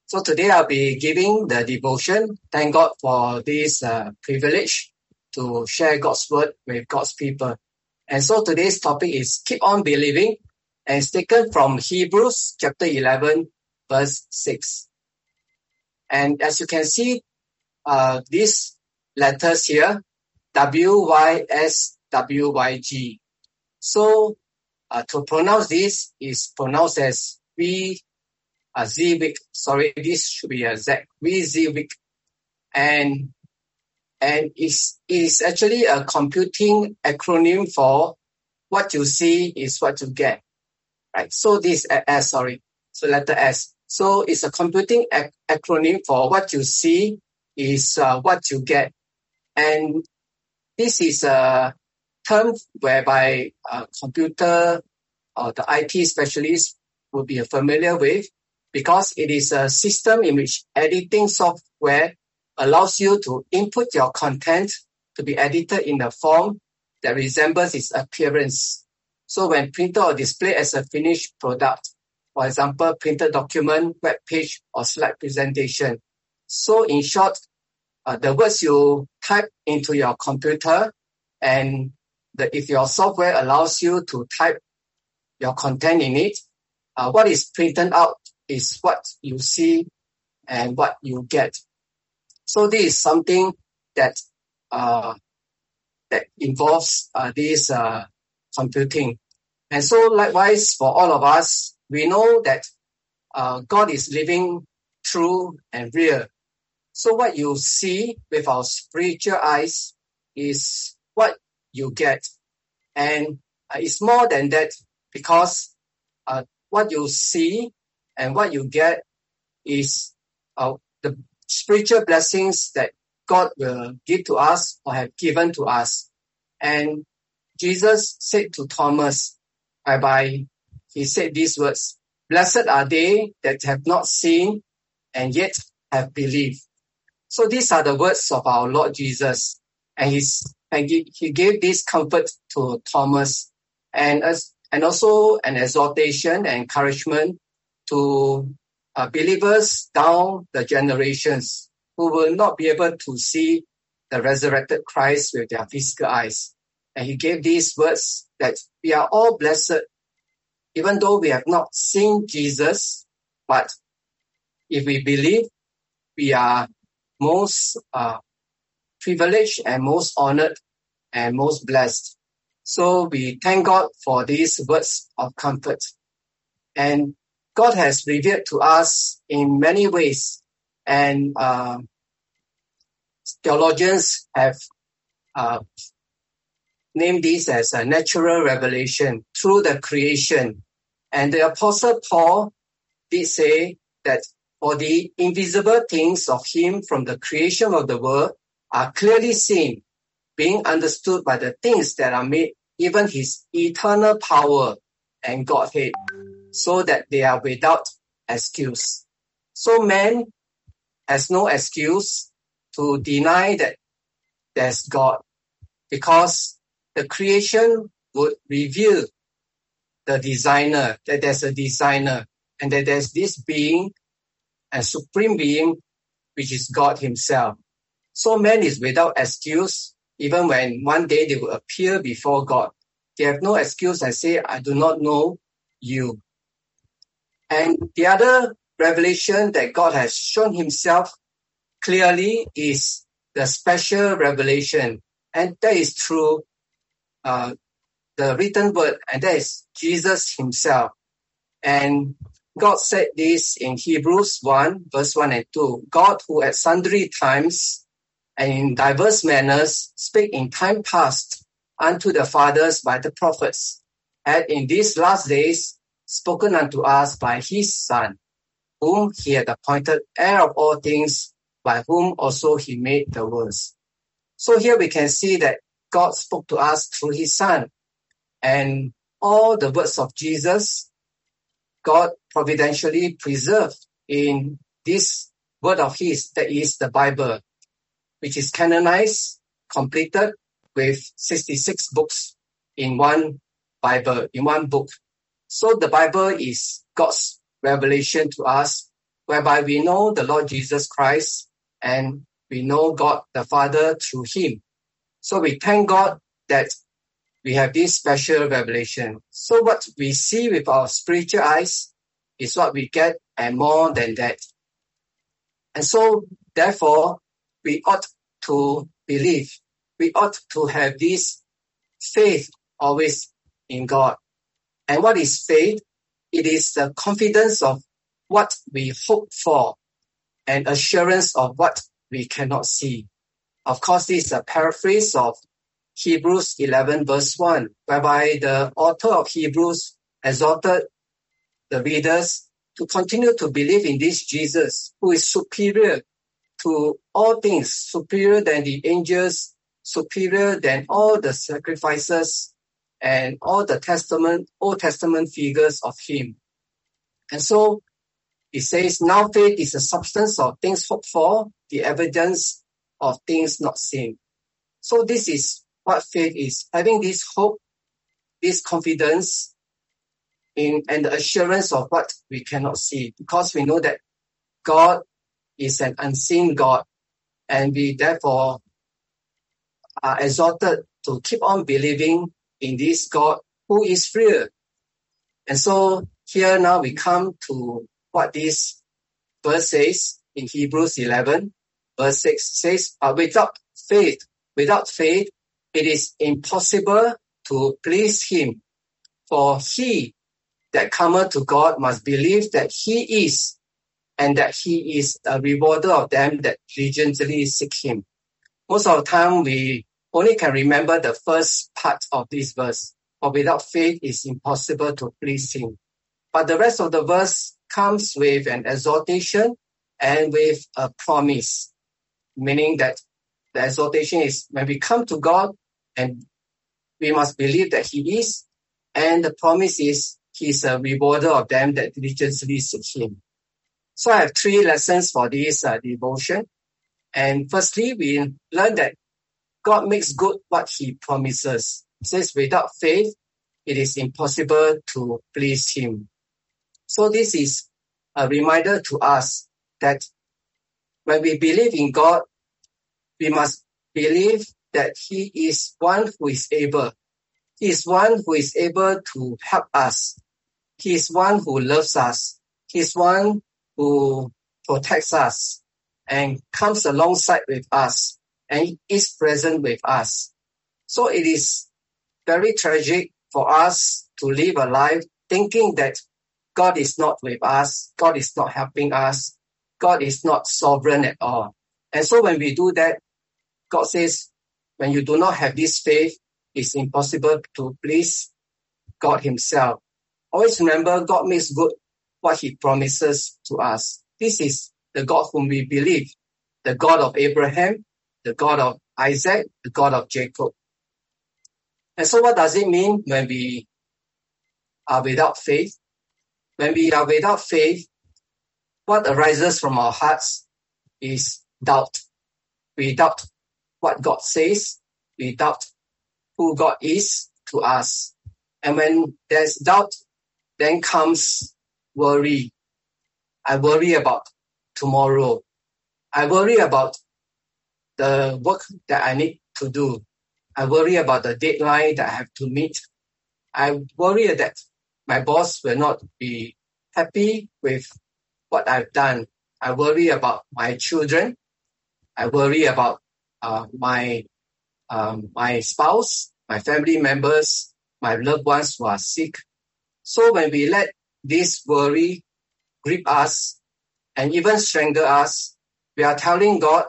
So today I'll be giving the devotion. Thank God for this privilege to share God's word with God's people. And so today's topic is keep on believing, and it's taken from Hebrews chapter 11, verse 6. And as you can see, these letters here, WYSWYG. So to pronounce this is pronounced as VZWIG. Sorry, this should be a Z. VZWIG. And it's actually a computing acronym for what you see is what you get. Right? So this S, sorry. So letter S. So it's a computing acronym for what you see is what you get. And this is a term whereby a computer or the IT specialist would be familiar with, because it is a system in which editing software allows you to input your content to be edited in a form that resembles its appearance. So when printed or displayed as a finished product, for example, printed document, web page, or slide presentation. So in short, the words you type into your computer, and if your software allows you to type your content in it, what is printed out is what you see and what you get. So this is something that involves this computing. And so likewise for all of us, we know that God is living, true, and real. So what you see with our spiritual eyes is what you get. And it's more than that, because what you see and what you get is the spiritual blessings that God will give to us or have given to us. And Jesus said to Thomas, whereby he said these words, "Blessed are they that have not seen and yet have believed." So these are the words of our Lord Jesus. And he gave this comfort to Thomas, and also an exhortation and encouragement to believers down the generations who will not be able to see the resurrected Christ with their physical eyes. And he gave these words that we are all blessed, even though we have not seen Jesus, but if we believe, we are most privileged and most honored and most blessed. So we thank God for these words of comfort. And God has revealed to us in many ways, and theologians have named this as a natural revelation through the creation. And the Apostle Paul did say that for the invisible things of him from the creation of the world are clearly seen, being understood by the things that are made, even his eternal power and Godhead, so that they are without excuse. So man has no excuse to deny that there's God, because the creation would reveal the designer, that there's a designer, and that there's this being, a supreme being, which is God himself. So man is without excuse, even when one day they will appear before God. They have no excuse and say, "I do not know you." And the other revelation that God has shown himself clearly is the special revelation. And that is through the written word, and that is Jesus himself. And God said this in Hebrews 1, verse 1 and 2. God, who at sundry times and in diverse manners spake in time past unto the fathers by the prophets, had in these last days spoken unto us by his Son, whom he had appointed heir of all things, by whom also he made the worlds. So here we can see that God spoke to us through his Son. And all the words of Jesus, God providentially preserved in this word of his, that is the Bible, which is canonized, completed with 66 books in one Bible, in one book. So the Bible is God's revelation to us, whereby we know the Lord Jesus Christ and we know God the Father through him. So we thank God that we have this special revelation. So what we see with our spiritual eyes is what we get and more than that. And so therefore, we ought to believe. We ought to have this faith always in God. And what is faith? It is the confidence of what we hope for and assurance of what we cannot see. Of course, this is a paraphrase of Hebrews 11 verse 1, whereby the author of Hebrews exhorted the readers to continue to believe in this Jesus, who is superior to all things, superior than the angels, superior than all the sacrifices and all the Old Testament figures of him. And so it says, now faith is the substance of things hoped for, the evidence of things not seen. So this is what faith is, having this hope, this confidence in and the assurance of what we cannot see, because we know that God is an unseen God, and we therefore are exhorted to keep on believing in this God who is real. And so here now we come to what this verse says in Hebrews 11, verse 6 says, without faith, it is impossible to please him. For he that cometh to God must believe that he is, and that he is a rewarder of them that diligently seek him. Most of the time, we only can remember the first part of this verse. For without faith, it's impossible to please him. But the rest of the verse comes with an exhortation and with a promise, meaning that the exhortation is when we come to God, and we must believe that he is, and the promise is he is a rewarder of them that diligently seek him. So I have 3 lessons for this devotion. And firstly, we learn that God makes good what he promises. It says, without faith, it is impossible to please him. So this is a reminder to us that when we believe in God, we must believe that he is one who is able. He is one who is able to help us. He is one who loves us. He is one who protects us and comes alongside with us and is present with us. So it is very tragic for us to live a life thinking that God is not with us, God is not helping us, God is not sovereign at all. And so when we do that, God says, when you do not have this faith, it's impossible to please God himself. Always remember, God makes good what he promises to us. This is the God whom we believe, the God of Abraham, the God of Isaac, the God of Jacob. And so what does it mean when we are without faith? When we are without faith, what arises from our hearts is doubt. We doubt what God says. We doubt who God is to us. And when there's doubt, then comes worry. I worry about tomorrow. I worry about the work that I need to do. I worry about the deadline that I have to meet. I worry that my boss will not be happy with what I've done. I worry about my children. I worry about my spouse, my family members, my loved ones who are sick. So when we let this worry grip us and even strangle us, we are telling God,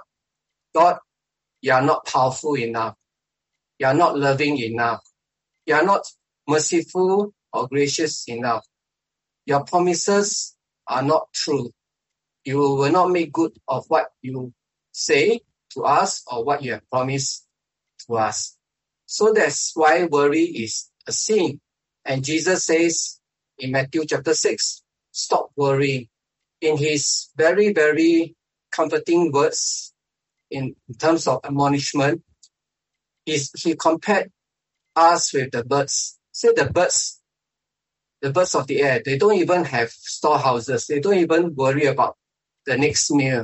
you are not powerful enough. You are not loving enough. You are not merciful or gracious enough. Your promises are not true. You will not make good of what you say to us or what you have promised to us. So that's why worry is a sin. And Jesus says in Matthew chapter 6, stop worrying. In his very, very comforting words in terms of admonishment, he compared us with the birds. Say the birds of the air, they don't even have storehouses. They don't even worry about the next meal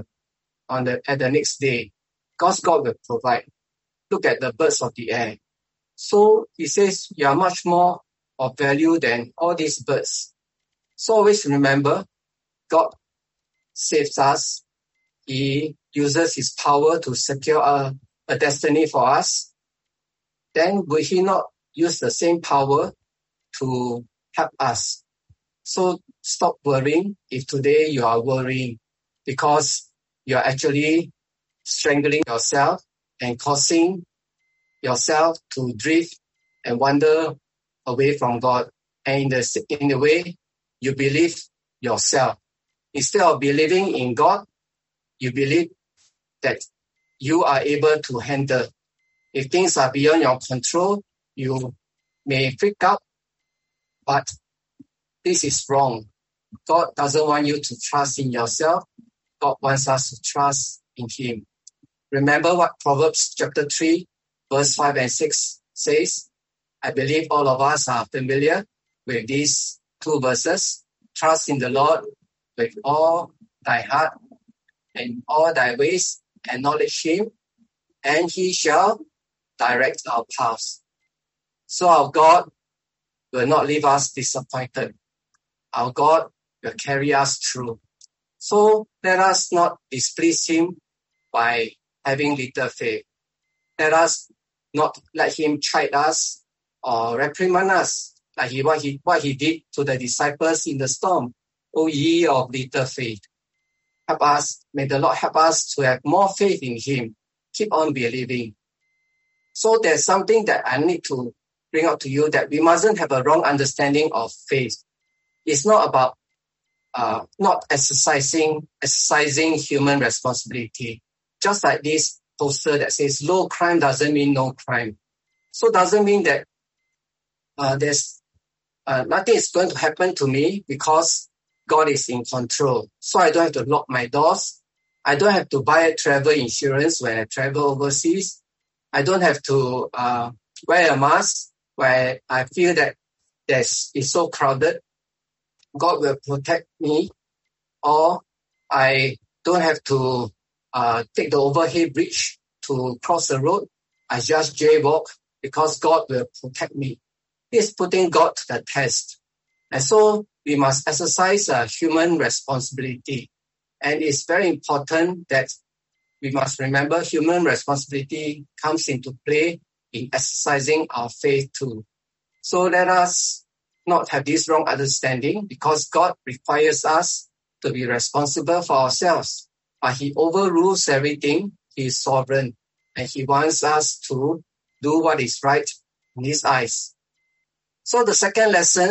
at the next day. Because God will provide. Look at the birds of the air. So he says, you are much more of value than all these birds. So always remember, God saves us. He uses his power to secure a destiny for us. Then will he not use the same power to help us? So stop worrying if today you are worrying, because you are actually strangling yourself and causing yourself to drift and wander away from God. And in the way you believe yourself. Instead of believing in God, you believe that you are able to handle. If things are beyond your control, you may freak out, but this is wrong. God doesn't want you to trust in yourself. God wants us to trust in him. Remember what Proverbs chapter 3, verse 5 and 6 says? I believe all of us are familiar with these two verses. Trust in the Lord with all thy heart and all thy ways, acknowledge him, and he shall direct our paths. So our God will not leave us disappointed. Our God will carry us through. So let us not displease him by having little faith. Let us not let him chide us or reprimand us like what he did to the disciples in the storm. O ye of little faith. Help us. May the Lord help us to have more faith in him. Keep on believing. So there's something that I need to bring out to you, that we mustn't have a wrong understanding of faith. It's not about not exercising human responsibility. Just like this poster that says low crime doesn't mean no crime. So doesn't mean that there's nothing is going to happen to me because God is in control. So I don't have to lock my doors. I don't have to buy a travel insurance when I travel overseas. I don't have to wear a mask where I feel that it's so crowded. God will protect me. Or I don't have to take the overhead bridge to cross the road. I just jaywalk because God will protect me. It's putting God to the test. And so we must exercise a human responsibility. And it's very important that we must remember human responsibility comes into play in exercising our faith too. So let us not have this wrong understanding, because God requires us to be responsible for ourselves. But he overrules everything. He is sovereign. And he wants us to do what is right in his eyes. So the second lesson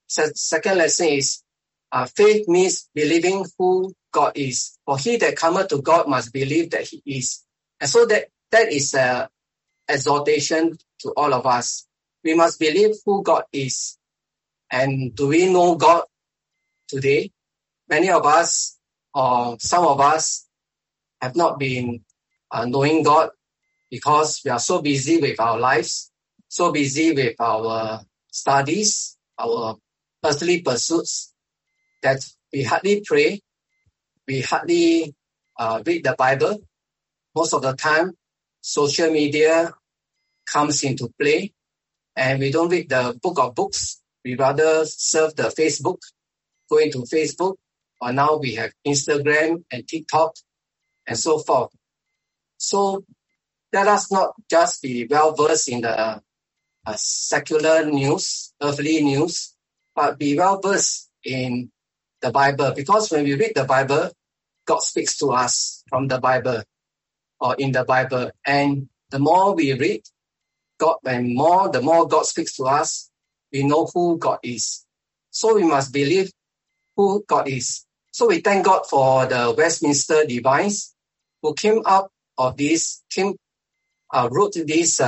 is faith means believing who God is. For he that cometh to God must believe that he is. And so that is an exhortation to all of us. We must believe who God is. And do we know God today? Many of us, or some of us, have not been knowing God because we are so busy with our lives, so busy with our studies, our earthly pursuits, that we hardly pray, we hardly read the Bible. Most of the time, social media comes into play, and we don't read the book of books. We rather surf the Facebook, go into Facebook, or now we have Instagram and TikTok and so forth. So let us not just be well-versed in the secular news, earthly news, but be well-versed in the Bible. Because when we read the Bible, God speaks to us from the Bible or in the Bible. And the more we read God, the more God speaks to us, we know who God is. So we must believe who God is. So we thank God for the Westminster Divines who came out of this, wrote these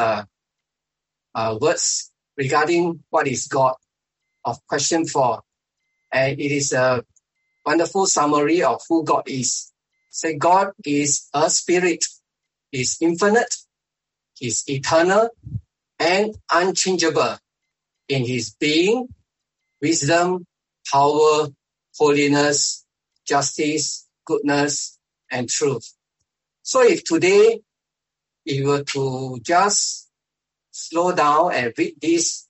words regarding what is God of question 4. And it is a wonderful summary of who God is. Say God is a spirit, is infinite, is eternal, and unchangeable in his being, wisdom, power, holiness, justice, goodness, and truth. So if today you were to just slow down and read these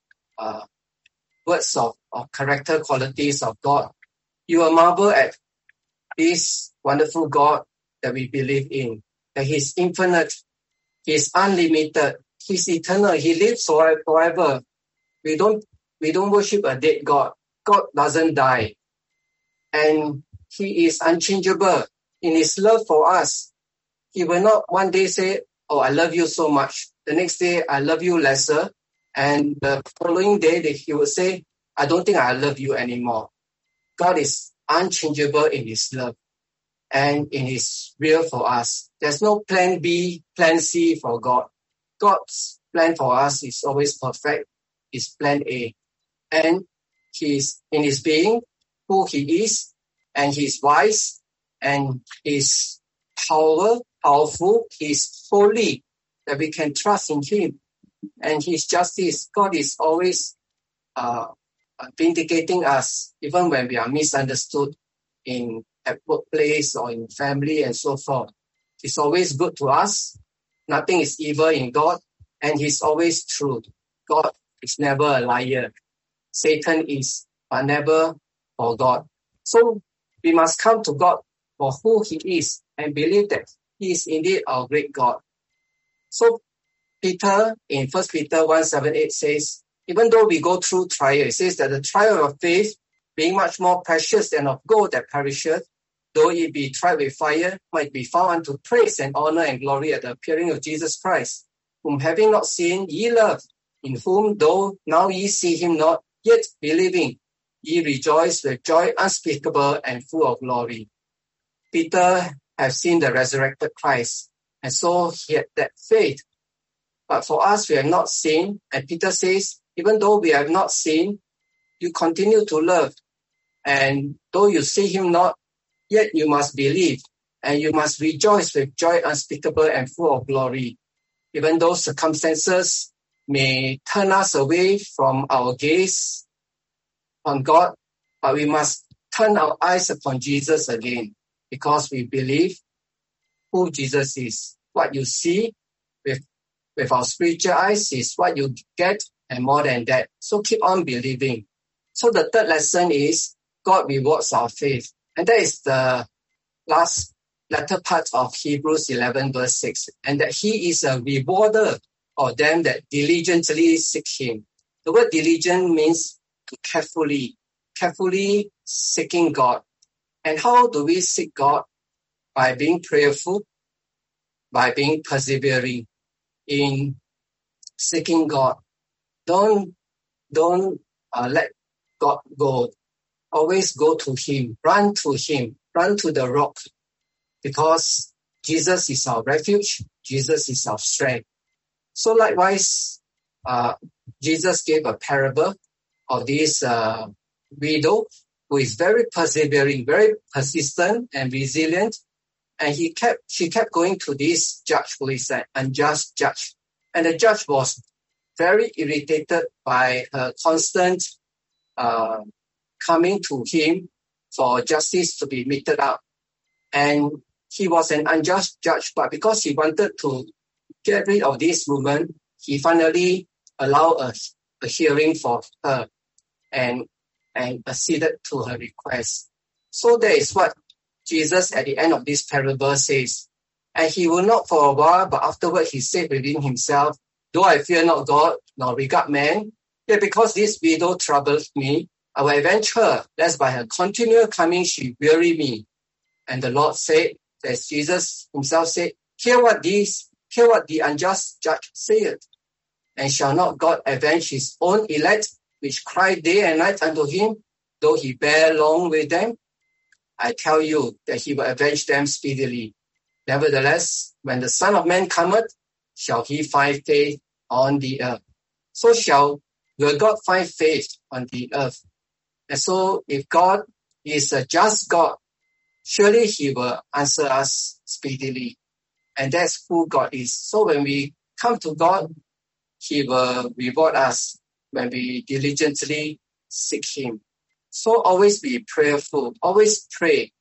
words of character qualities of God, you will marvel at this wonderful God that we believe in, that He's infinite, He's unlimited, He's eternal, He lives forever. We don't worship a dead God. God doesn't die. And He is unchangeable in His love for us. He will not one day say, oh, I love you so much. The next day, I love you lesser. And the following day, He will say, I don't think I love you anymore. God is unchangeable in His love and in His will for us. There's no plan B, plan C for God. God's plan for us is always perfect. It's plan A. And He's in His being, who He is, and He's wise, and He's powerful, He's holy, that we can trust in Him. And His justice, God is always vindicating us, even when we are misunderstood at workplace or in family and so forth. He's always good to us. Nothing is evil in God, and He's always true. God is never a liar. Satan is, but never for God. So we must come to God for who He is and believe that He is indeed our great God. So Peter, in 1 Peter 1:7-8 says, even though we go through trial, it says that the trial of faith, being much more precious than of gold that perisheth, though it be tried with fire, might be found unto praise and honor and glory at the appearing of Jesus Christ, whom having not seen ye love, in whom though now ye see Him not, yet believing, ye rejoice with joy unspeakable and full of glory. Peter has seen the resurrected Christ, and so he had that faith. But for us, we have not seen, and Peter says, even though we have not seen, you continue to love. And though you see Him not, yet you must believe, and you must rejoice with joy unspeakable and full of glory. Even though circumstances may turn us away from our gaze on God, but we must turn our eyes upon Jesus again, because we believe who Jesus is. What you see with our spiritual eyes is what you get, and more than that. So keep on believing. So the third lesson is God rewards our faith. And that is the latter part of Hebrews 11:6. And that He is a rewarder of them that diligently seek Him. The word diligent means to carefully seeking God. And how do we seek God? By being prayerful, by being persevering in seeking God. Don't let God go. Always go to Him, run to Him, run to the rock, because Jesus is our refuge, Jesus is our strength. So likewise, Jesus gave a parable of this widow who is very persevering, very persistent and resilient, and she kept going to this judge who is an unjust judge, and the judge was very irritated by her constant coming to him for justice to be meted out. And he was an unjust judge, but because he wanted to get rid of this woman, he finally allowed a hearing for her and acceded to her request. So that is what Jesus at the end of this parable says. And he will not for a while, but afterward he said within himself, though I fear not God, nor regard man, yet because this widow troubles me, I will avenge her, lest by her continual coming she weary me. And the Lord said, as Jesus himself said, hear what the unjust judge saith. And shall not God avenge his own elect, which cry day and night unto him, though he bear long with them? I tell you that he will avenge them speedily. Nevertheless, when the Son of Man cometh, shall he find faith on the earth? So will God find faith on the earth? And so if God is a just God, surely he will answer us speedily. And that's who God is. So when we come to God, he will reward us when we diligently seek him. So always be prayerful. Always pray.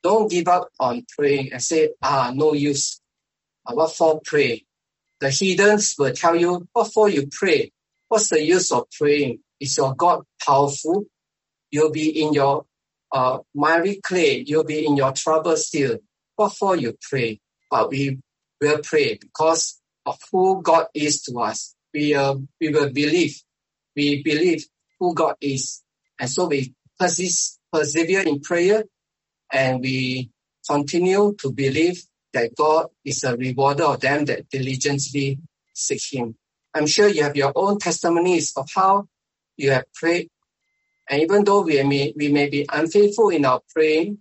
Don't give up on praying and say, no use. What for pray? The heathens will tell you, what for you pray? What's the use of praying? Is your God powerful? You'll be in your miry clay. You'll be in your trouble still. What for you pray? But we will pray because of who God is to us. We will believe. We believe who God is. And so we persevere in prayer, and we continue to believe that God is a rewarder of them that diligently seek Him. I'm sure you have your own testimonies of how you have prayed. And even though we may be unfaithful in our praying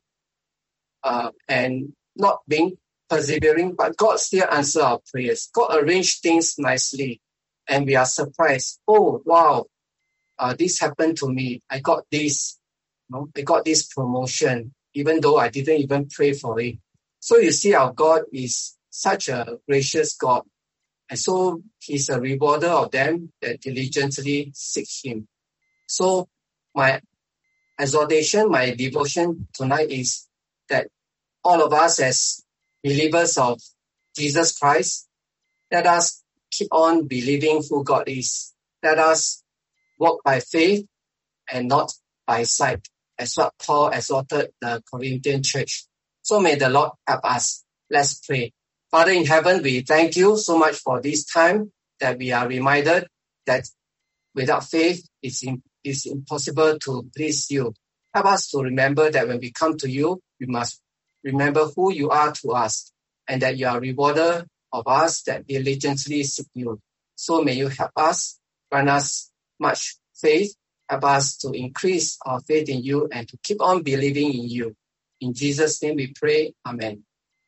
and not being persevering, but God still answers our prayers. God arranged things nicely, and we are surprised. Oh, wow, this happened to me. I got this. I got this promotion, even though I didn't even pray for it. So you see, our God is such a gracious God. And so He's a rewarder of them that diligently seek Him. So my exhortation, my devotion tonight is that all of us as believers of Jesus Christ, let us keep on believing who God is. Let us walk by faith and not by sight, as what Paul exhorted the Corinthian church. So may the Lord help us. Let's pray. Father in heaven, we thank you so much for this time that we are reminded that without faith, it's impossible to please you. Help us to remember that when we come to you, we must remember who you are to us, and that you are a rewarder of us that diligently seek you. So may you help us, grant us much faith, help us to increase our faith in you and to keep on believing in you. In Jesus' name we pray. Amen.